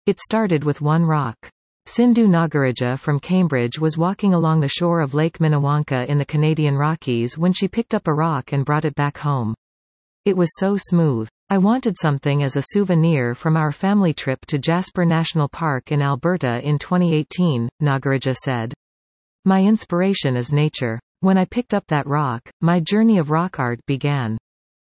It started with one rock. Sindhu Nagaraja from Cambridge was walking along the shore of Lake Minnewanka in the Canadian Rockies when she picked up a rock and brought it back home. It was so smooth. I wanted something as a souvenir from our family trip to Jasper National Park in Alberta in 2018, Nagaraja said. My inspiration is nature. When I picked up that rock, my journey of rock art began.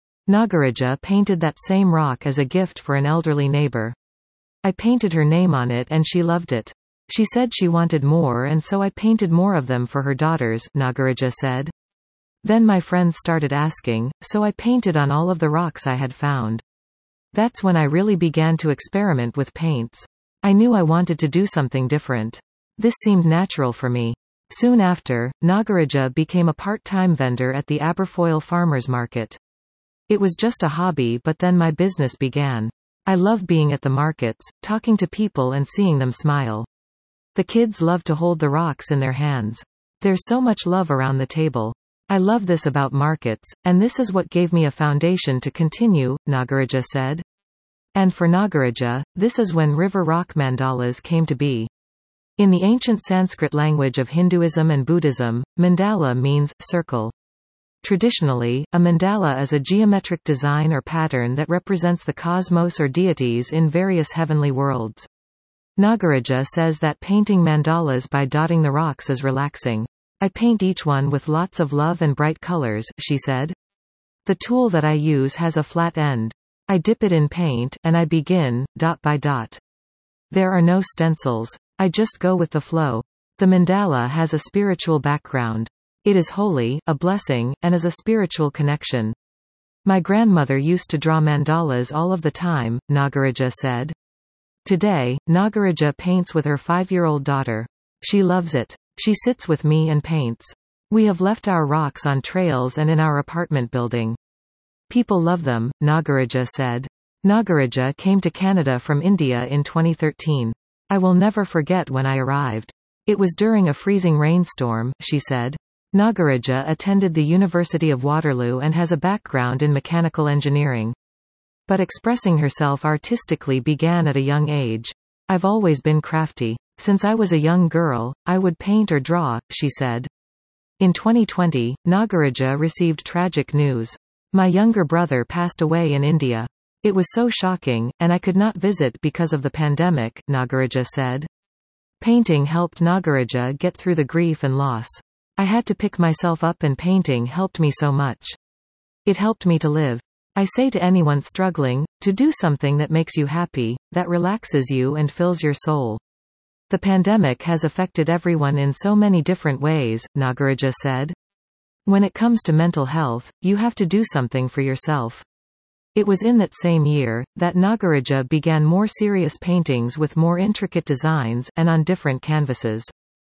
Nagaraja painted that same rock as a gift for an elderly neighbor. I painted her name on it and she loved it. She said she wanted more and so I painted more of them for her daughters, Nagaraja said. Then my friends started asking, so I painted on all of the rocks I had found. That's when I really began to experiment with paints. I knew I wanted to do something different. This seemed natural for me. Soon after, Nagaraja became a part-time vendor at the Aberfoyle Farmers Market. It was just a hobby, but then my business began. I love being at the markets, talking to people and seeing them smile. The kids love to hold the rocks in their hands. There's so much love around the table. I love this about markets, and this is what gave me a foundation to continue, Nagaraja said. And for Nagaraja, this is when river rock mandalas came to be. In the ancient Sanskrit language of Hinduism and Buddhism, mandala means circle. Traditionally, a mandala is a geometric design or pattern that represents the cosmos or deities in various heavenly worlds. Nagaraja says that painting mandalas by dotting the rocks is relaxing. I paint each one with lots of love and bright colors, she said. The tool that I use has a flat end. I dip it in paint, and I begin, dot by dot. There are no stencils. I just go with the flow. The mandala has a spiritual background. It is holy, a blessing, and is a spiritual connection. My grandmother used to draw mandalas all of the time, Nagaraja said. Today, Nagaraja paints with her 5-year-old daughter. She loves it. She sits with me and paints. We have left our rocks on trails and in our apartment building. People love them, Nagaraja said. Nagaraja came to Canada from India in 2013. I will never forget when I arrived. It was during a freezing rainstorm, she said. Nagaraja attended the University of Waterloo and has a background in mechanical engineering. But expressing herself artistically began at a young age. I've always been crafty. Since I was a young girl, I would paint or draw, she said. In 2020, Nagaraja received tragic news. My younger brother passed away in India. It was so shocking, and I could not visit because of the pandemic, Nagaraja said. Painting helped Nagaraja get through the grief and loss. I had to pick myself up and painting helped me so much. It helped me to live. I say to anyone struggling, to do something that makes you happy, that relaxes you and fills your soul. The pandemic has affected everyone in so many different ways, Nagaraja said. When it comes to mental health, you have to do something for yourself. It was in that same year that Nagaraja began more serious paintings with more intricate designs, and on different canvases.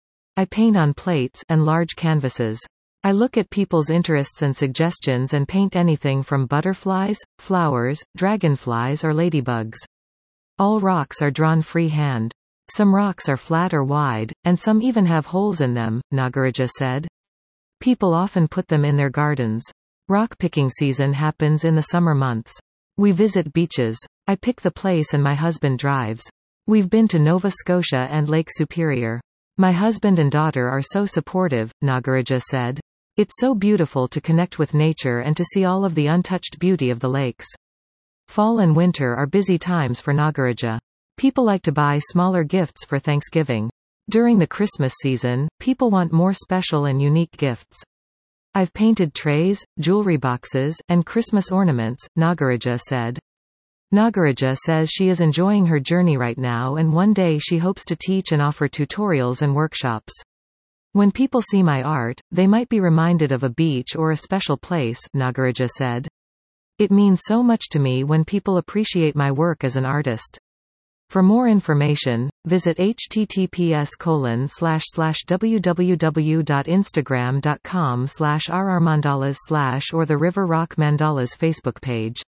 I paint on plates, and large canvases. I look at people's interests and suggestions and paint anything from butterflies, flowers, dragonflies or ladybugs. All rocks are drawn freehand. Some rocks are flat or wide, and some even have holes in them, Nagaraja said. People often put them in their gardens. Rock picking season happens in the summer months. We visit beaches. I pick the place and my husband drives. We've been to Nova Scotia and Lake Superior. My husband and daughter are so supportive, Nagaraja said. It's so beautiful to connect with nature and to see all of the untouched beauty of the lakes. Fall and winter are busy times for Nagaraja. People like to buy smaller gifts for Thanksgiving. During the Christmas season, people want more special and unique gifts. I've painted trays, jewelry boxes, and Christmas ornaments, Nagaraja said. Nagaraja says she is enjoying her journey right now and one day she hopes to teach and offer tutorials and workshops. When people see my art, they might be reminded of a beach or a special place, Nagaraja said. It means so much to me when people appreciate my work as an artist. For more information, visit https://www.instagram.com/rrmandalas/ or the River Rock Mandalas Facebook page.